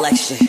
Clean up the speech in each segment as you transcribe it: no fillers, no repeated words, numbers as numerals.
selection.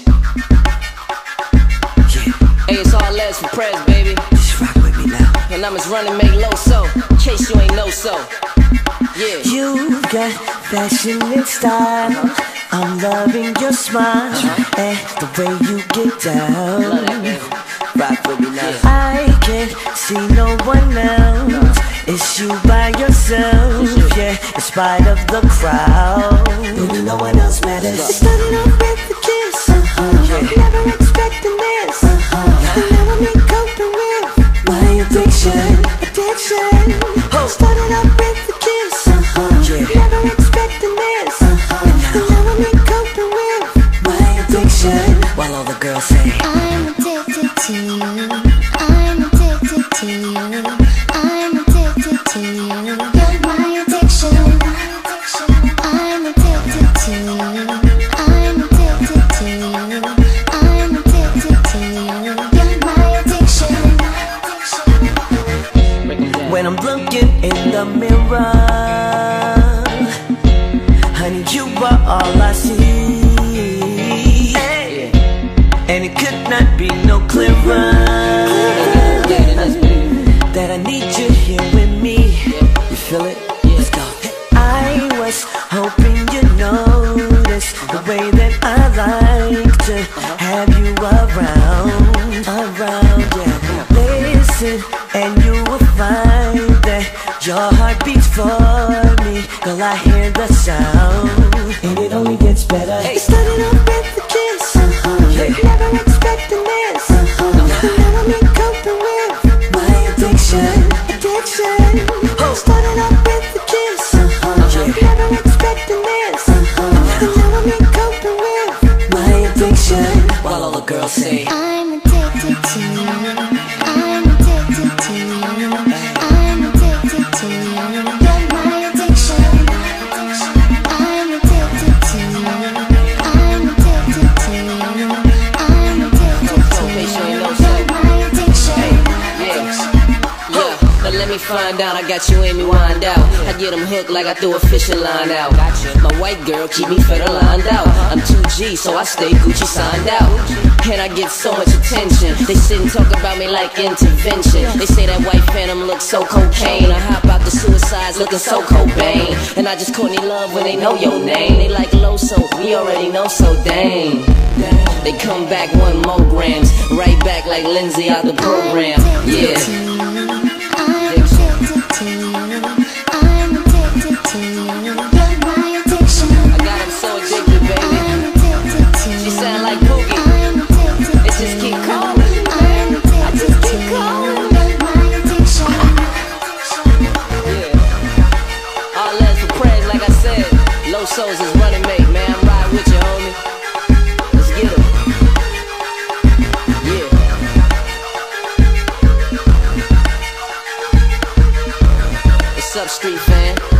Yeah. Hey, it's all Les for Prez, baby. Just rock with me now. And I'm just running, make low so, in case you ain't know so. Yeah. You got fashion and style. I'm loving your smile and the way you get down. Love that, baby. Rock with me now. I can't see no one else. It's you by yourself, yeah, in spite of the crowd. Baby, no one else matters. It started off with a kiss, never expecting this. And now I'm coping with my addiction. Started off with a kiss, never expecting this. And now I'm coping with my addiction. While all the girls say, I'm addicted to you, I'm addicted to you, I'm addicted to you. You're my addiction. I'm addicted to you, I'm addicted to you, I'm addicted to you. You're my addiction. when I'm looking in the mirror, honey, you are all I see. And it could not be no clearer that I need you here with me. You feel it? Let's go. I was hoping you notice the way that I like to have you around, yeah. Listen, and you will find that your heart beats for me. Girl, I hear the sound, and it only gets better. Hey. Starting off with a kiss, never expecting this. Now I'm coping with my addiction. Started off with a kiss, never expecting this. Now I'm coping with my addiction. While all the girls say, I'm addicted to you, I'm addicted to you, I'm addicted to you. You're my addiction. I'm addicted to you, I'm addicted to you, I'm addicted to you. You're my addiction. Now let me find out, I got you in me wind out. I get them hooked like I threw a fishing line out. My white girl keep me fed lined out. I'm 2G, so I stay Gucci signed out. And I get so much attention. They sit and talk about me like intervention. They say that white phantom looks so cocaine. I hop out the suicides looking so Cobain. And I just Courtney Love when they know your name. They like low, so we already know, so dang. They come back 1 more grams, right back like Lindsay out the program. Yeah. I'm addicted to you, I'm addicted to you. You're my addiction. I got him so addicted, baby. I'm addicted to you. She sound like Boogie. I'm addicted. It just keep calling, I'm man. I addicted just to keep you. calling. You're my addiction. Yeah. All Les for Prez, like I said. Low Souls is running mate, man. I'm riding with you, homie. Let's get 'em. Yeah. What's up, street fan?